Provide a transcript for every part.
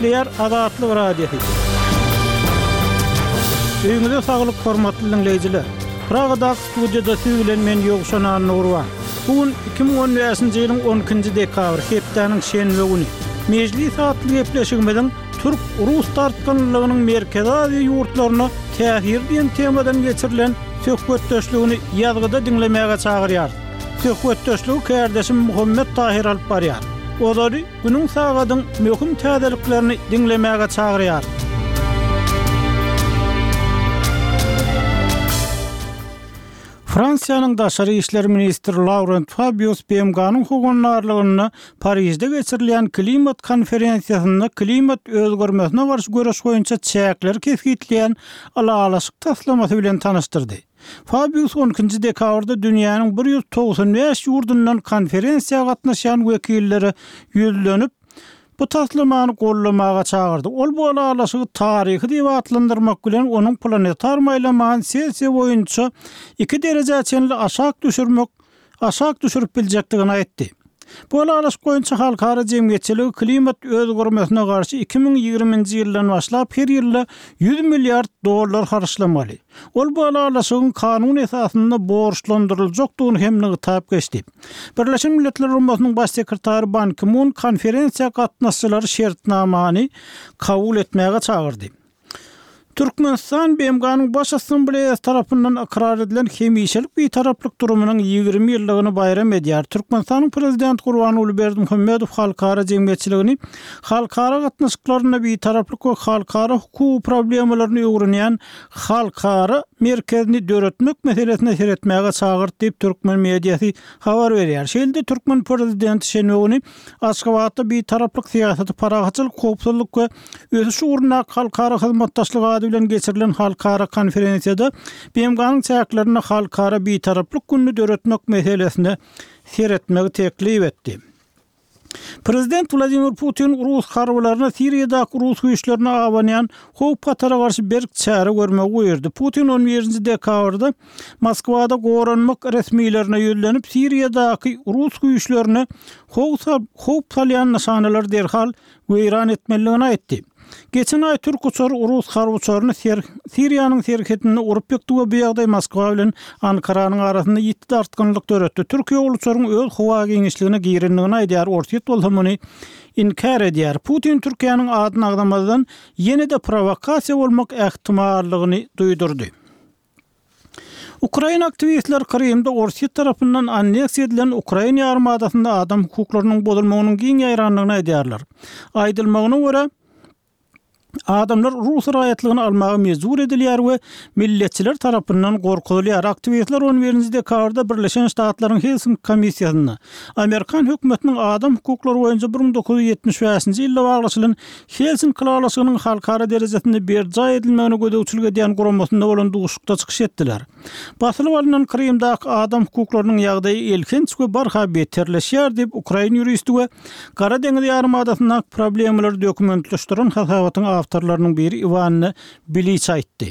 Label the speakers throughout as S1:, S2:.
S1: Gepleýär Azatlyk radiosu. Öňüňizde saglyk hormatly dinleýijiler. Pragadak studiýada süýlen men Ýogşan Nurwan. Bugün 2015-nji ýylyň 12-nji dekabr hepdeniň şenbe güni. Mejlis atly gepleşigimizden Türk-Rus tartkanlygynyň merkezi we ýurtlaryna täsir diýen temadan geçirilen söhbetdeşligini ýazgyda dinlemäge çagyrýar. Söhbetdeşligi kärdeşim Muhammed Tahir alyp barýar. Olary günüň sagadyň möhüm täzeliklerini dinlemäge çagyrýar. Fransiýanyň Daşary işler ministri Laurent Fabius BMG-nyň hogunlarlygyny Parisde geçirilen klimat konferensiýasynda klimat özgermesine garşy görüş boýunça çäkler kesgitleýän alalaşyk taslamasy bilen tanışdyrdy. Fabius 12-nji dekabrda dünýäniň 195 ýurdundan konferensiýaga gatnaşan wekilleri ýüzlenip bu taslamany gollamaga çağırdı. Ol bu alalaşygy taryhy diýip atlandyrmak bilen onuň planetar maýlamagyny Selsiýa boýunça 2 derece çenli aşak düşürüp biljekdigini aýtdy. Bu alalaşyk boýunça halkara jemgyýetçiligi klimat özgermesine garşy 2020-nji ýyldan başlap her ýyly 100 milliard dollar harçlamaly. Ol bu alalaşygyň kanun esasynda borçlandyryljakdygyny hem nygytap geçdi. Birleşen Milletler Uramasynyň baş sekretary Ban Ki-moon konferensiýa gatnaşçylary şertnamany kabul etmäge çagyrdy. Türkmenistan BMG-nyň baş assambleýasy tarapyndan akrar edilen hemişelik bir taraplyk durumynyň 20 ýyllygyny bayram edýär. Türkmenistanyň prezidenti Gurbanuly Berdimuhammedow halkara jemgyýetçiligini halkara gatnaşyklaryna bir taraplyk we halkara hukuk problemalaryny öwrenýän halkara merkezini döretmek meselesine seretmäge çagyrdy diýip türkmen mediýasy habar berýär. Şeýle Türkmen prezidenti şenwegini Aşgabatda bir taraplyk siýasaty paragatçylyk, howpsuzlyk we ösüş ugruna halkara hyzmatdaşlygy bilen geçirilen halkara konferensiýada BMG-nyň çäklerini halkara bir taraplyk günni döretmek meselesine seretmegi teklip etdi. Prezident Vladimir Putin Rus harbylaryna Siriýadaky Rus güýçlerine awanýan howp gatara garşy berk çäre görmegi goýurdy. Putin 11-nji dekabrda Moskwada goranmak resmiýlerine ýölenip Siriýadaky Rus güýçlerine howp salýan nyşanalar derhal weýran etmeligini aýtdy. Geçen ay Türk uçar Rus harby uçaryny Siriýanyň serhetine urup ýekdi we bu ýagdaý Moskwa bilen Ankaranyň arasynda ýitdi artganlyk döretdi. Türkiýe uçaryň öz howa geňişligine girenligini aýdýar, ortaýat bolmagyny inkar edýär. Putin Türkiýanyň adyny agdamadan ýene-de provokasiýa bolmak ähtimallygyny duýdurdy. Ukraina aktivistler Krymda Orsiýa tarapyndan anneksiýa edilen Ukraina armadasynda adam hukuklarynyň bozulmagynyň giň ýaýranlygyny aýdýarlar. Aýdylmagyna görä adamlar Rus raýatlygyny almagy mejbur edilýär we milletçiler tarapyndan gorkutulýar. Aktivistler 11-nji dekabrda Birleşen Ştatlaryň Helsinki komissiýasyna Amerikan hökümetiniň adam hukuklary boýunça 1975-nji ýylda baglaşylan Helsinki Klalaşygynyň halkara derejesinde berja edilmegine gödäwçilik edýän guramasyna bolan duguşykda çykyş etdiler. Basylyp alynan Krymdaky adam hukuklarynyň ýagdaýy elkenç we barha beterleşýär diýip Ukraina ýuristi we Gara deňiz ýarymadasynyň problemleri dokumentleşdiren hasabatyň awtorlarynyň biri Ivan Bilic aýtdy.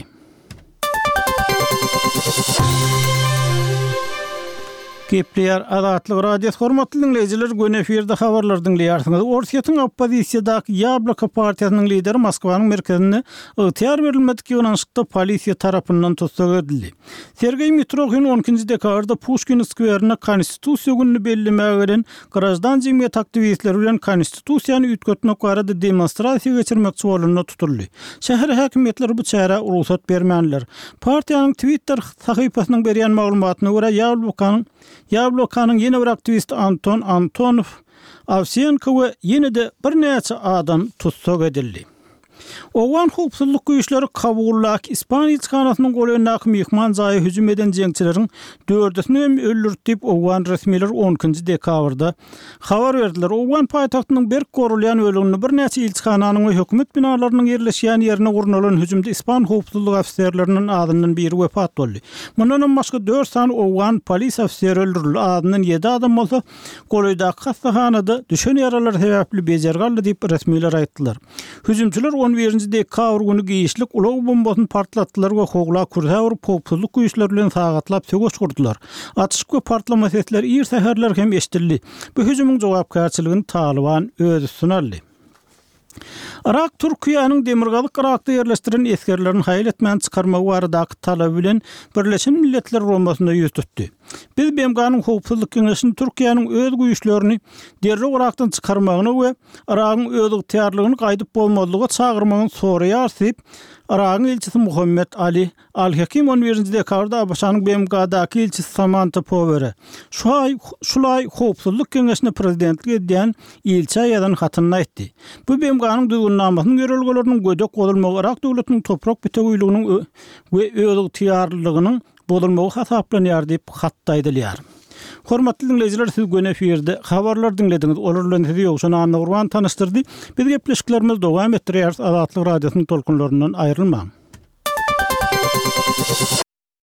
S1: Gepleýär Azatlyk radiosu hormatly dinleýijiler, gün efirde habarlar dinleýärsiňiz. Orsiýatyň oppozisiýadaky Ýabloko partiýasynyň lideri Moskwanyň merkezine ygtyýar berilmediki ýonanşykda polisiýa tarapyndan tutsak edildi. Sergey Mitrokhin 12-nji dekabrda Pushkin skwerine konstitusiýa gününi bellemäge gelen grajdan jemgyýet aktivistleri bilen konstitusiýany ütgetmek barada demonstrasiýa geçirmekçi bolanyny tutuldy. Şäher häkimetleri bu çäre ruhsat bermänler. Partiýanyň Twitter sahypasynyň berýän maglumatyna görä Yablokanyň ýene bir aktivist Anton Antonov Avsienko we ýene-de bir näçe adam tutsak edildi. Owan howpsuzlyk güýçleri Kabullaky Ispaniýa çykanasynyň golandaky mehman jaýy hüjüm eden jeňçileriň 4-üni öldürdi diýip Owan resmiler 12-nji dekabrda habar berdiler. Owan paýtagtynyň berk gorulýan ölegini bir näçe ilçikanasynyň we hökümet binalarynyň ýerleşýän ýerine gurnulan hüjümde ispan howpsuzlyk ofisiýerleriniň adyndan biri wepat boldy. Mundan başga 4 san Owan polis ofisiýeri öldürildi. Adyndan 7 adam bolsa golaydaky hastahanada düşen ýaralar sebäpli bejergaldy diýip resmiler aýtdylar. Hüjümçiler 11-nji dekabr günü giýişlik ulag bombasyny partlatdylar we hogla kursawyr howpsuzlyk güýçleri bilen sagatlap sögüş gurdular. Atyşyk we partlama sesleri ýer säherler hem eşdildi. Bu hüjümüň jogapkärçiligini Taliban özü sunaldy. Irak Türkiýanyň demirgalyk Irakda ýerleşdiren eskerlerini haýyl etmän çykarmagy baradaky talaby bilen Birleşen Milletler Romasynda ýüz tutdy. Biz BMG'nyň howpsuzlyk keňeşini Türkiýanyň öz güýçlerini derrek Irakdan çykarmagyna we Irakyň öz ygtyarlygyny gaýdyp bolmalygyna çagyrmagyny soraýarsyp, Irakyň elçisi Muhammed Ali Al-Hakim 11-nji dekabrda Abaşanyň BMG'daky elçisi Samantha Power'e şulay howpsuzlyk keňeşine prezidentlik edýän elçi ýazan hatyny aýtdy. Bu BMG'nyň düzgünlamasynyň görelgeleriniň gödek bolmagy Irak döwletiniň toprak bütegüýliginiň we öz ygtyarlygynyň bolmagy hasaplanýar diýip hatda aýdylýar. Hormatly dinleyijiler, siz göne efirde habarlar dinlediňiz. Olar bilen sizi ýokşana Anna Urban tanıştyrdy. Biz gepleşiklerimiz dowam etdirýär. Azatlyk radiosynyň tolkunlaryndan aýrylmaň.